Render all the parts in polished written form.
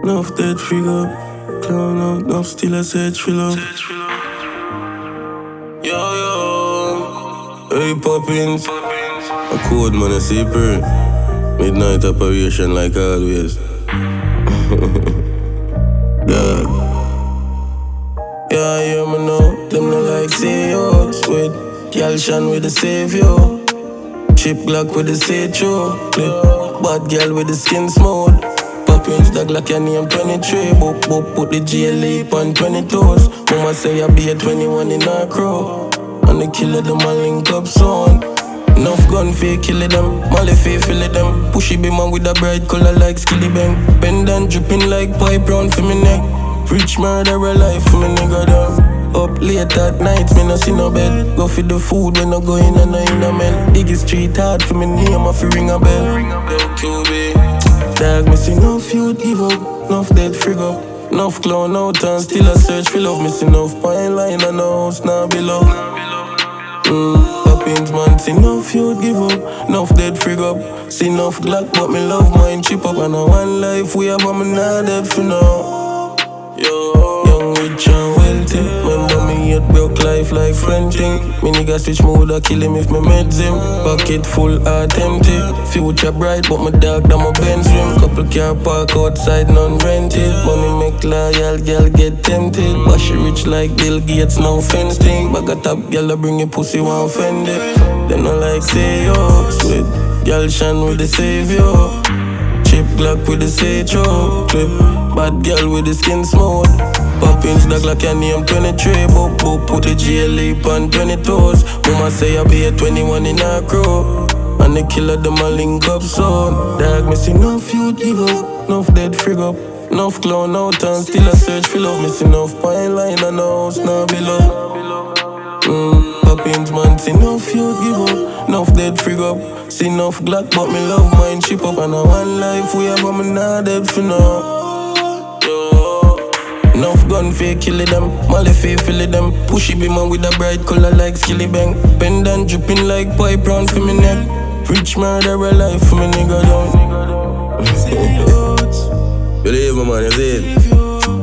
Enough dead figure. Clown out, enough still I search for love. Yo, yo. Hey, Poppins. A code man, I see per. Midnight operation like always. Yeah. Yeah, hear me now. Them no like CEOs with Galshan with the savior. Chip Glock with the Satcho. Clip bad girl with the skin smooth. Poppins dog like your name 23. Boop boop put the GLE on 20 toes. Mama say I be a 21 in our crew. And the killer them a link up soon. Enough gun fake kill them, Molly fake fill them. Pushy be man with a bright color like Skilly Bang. Bend and dripping like pipe round for me neck. Rich murderer life for me nigga down. Up late at night, me no see no bed. Go for the food when I go in and I in a melt. Diggy street hard for me name off ring a bell. Yo QB, dog me see enough youth give up, enough dead frig up. Enough clown out and still a search for love. Me see enough pine line and no house now below. Poppins man, see enough youth give up, enough dead frig up. See enough Glock but me love mine chip up. And a one life we have but me not dead for now. Yo, young rich and wealthy. Remember me yet broke life like friend thing. Me nigga switch mode I kill him if me meds him. Pocket full heart empty. Future bright but my dog down my Benz rim. Couple car park outside none rented. Money make loyal girl get tempted. But she rich like Bill Gates no fence thing. Bag a top girl I bring your pussy one offended. Them no like say yo. Sweet Galshan with the savior. Chip Glock with the Satcho. Clip bad girl with the skin smooth. Poppins dog like your name 23. Boop boop put the GLE on 20 toes. Mama say I be a 21 in our crew. And the killer them a link up soon. Dog me see enough youth give up, enough dead frig up. Enough clown out and still a search for love. Me see enough pine line and no house now below. Poppins man, see enough youth give up, enough dead frig up. See enough Glock but me love mine chip up. And a one life we have but me not dead for now. Enough gun fake kill them, Molly fake fill them. Pushy be man with a bright color like Skilly Bang. Bend and dripping like pipe round for me neck. Rich murderer life for me nigga down. Believe me man, you see it.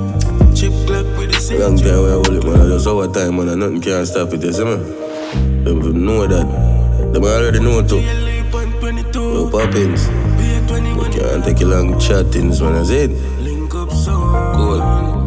Long time we hold it man, I just over time man and nothing can stop it, you see me. Them know that, them already know too. Yo Poppins, we can't take a long chattings man, you see it. Cool.